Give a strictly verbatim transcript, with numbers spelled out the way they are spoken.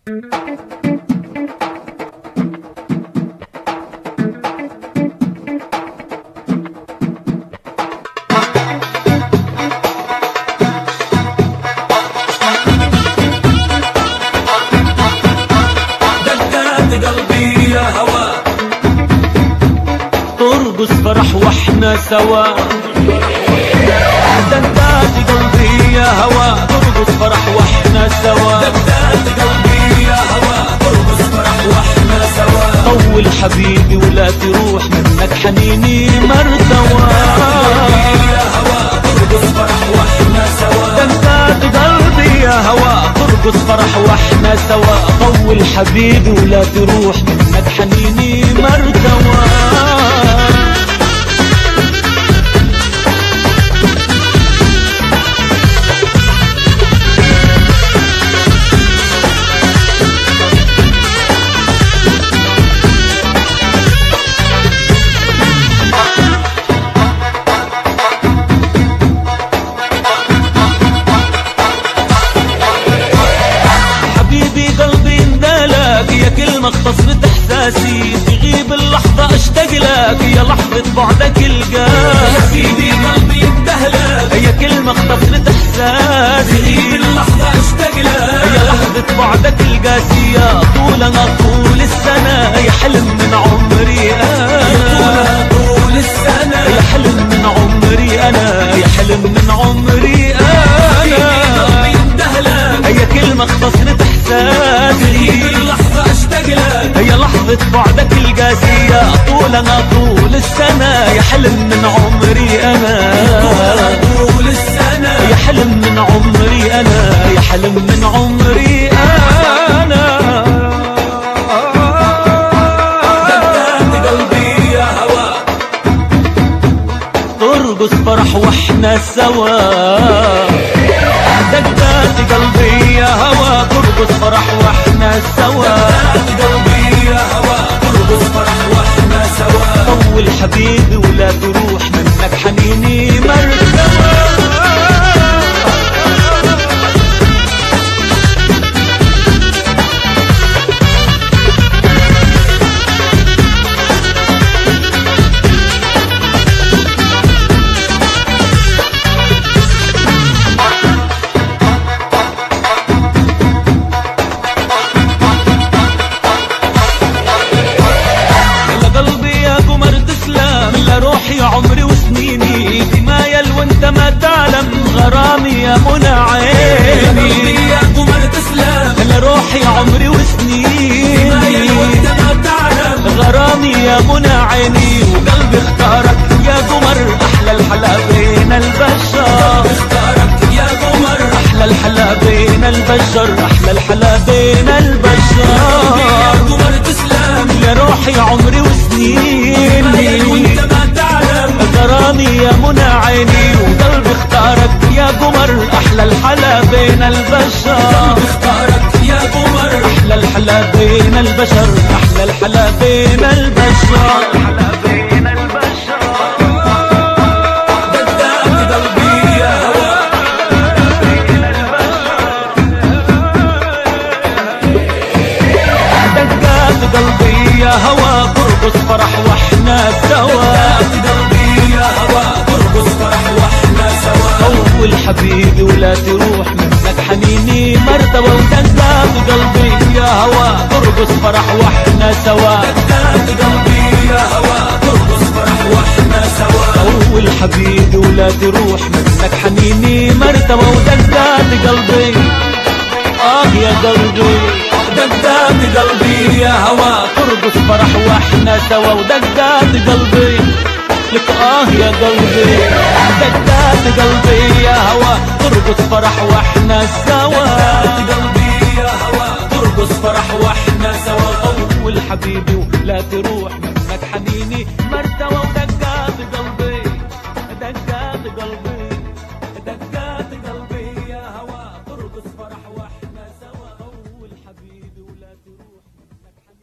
قلبي يا هوا ترقص فرح واحنا سوا. دقات قلبي يا هوا ترقص فرح واحنا سوا. دقات قلبي يا هوا ترقص فرح واحنا سوا. طول حبيبي ولا تروح منك حنيني مرتوى. يا هوا ترقص فرح واحنا سوا. دقات قلبي يا هوا ترقص فرح واحنا سوا. طول حبيبي ولا تروح منك حنيني مرتوى. اختصرت احساسي تغيب اللحظة اشتاق لك يا لحظة بعدك القاسي. يا سيدي قلبي اندهلك يا كلمة اختصرت احساسي تغيب اللحظة اشتاق لك يا لحظة بعدك القاسي. يا طول انا طول السنة يا حلم من عمري انا. طول السنة يا حلم من عمري انا يا حلم من عمري انا. قلبي اندهلك يا كلمة اختصرت احساسي تغيب اللحظة اشتاق لك يا لحظة بعدك القاسية. طول انا طول السنة يا حلم من عمري انا. طول السنة يا حلم من عمري انا يا حلم من عمري انا. دقات قلبي يا هوا ترقص فرح واحنا سوا. دقات قلبي يا هوا ترقص فرح واحنا سوا. دقات قلبي يا هوا ترقص فرح واحنا سوا. طول حبيبي ولا تروح منك حنيني مرتوى. يا عمري وسنيني في مايل وانت ما تعلم غرامي يا منى عيني. يا قمر تسلم لروحي عمري وسنيني مايل وانت ما تعلم غرامي يا منى عيني. وقلبي اختارك يا قمر احلى الحلا بين البشر. اختارك يا قمر احلى الحلا بين البشر احلى الحلا بين البشر. يا قمر تسلم لروحي عمري وسنيني مايل وانت ما غرامي يا منى عيني. وقلبي اختارك يا قمر احلى الحلا بين البشر. اختارك يا قمر احلى الحلا بين البشر احلى الحلا بين البشر. دقات قلبي يا هوا دقات قلبي يا هوا ترقص فرح واحنا سوا. طول حبيبي ولا تروح منك حنيني مرتوى. ودقات قلبي يا هوا ترقص فرح واحنا سوا. دقات قلبي يا هوا ترقص فرح واحنا سوا. طول حبيبي ولا تروح منك حنيني مرتوى. ودقات قلبي اه يا قلبي دقات قلبي يا هوا ترقص فرح واحنا سوا. ودقات قلبي لك اه يا قلبي دقات قلبي يا هوا ترقص فرح واحنا سوا. دقات قلبي يا هوا ترقص فرح واحنا سوا. طول حبيبي ولا تروح منك حنيني مرتوى.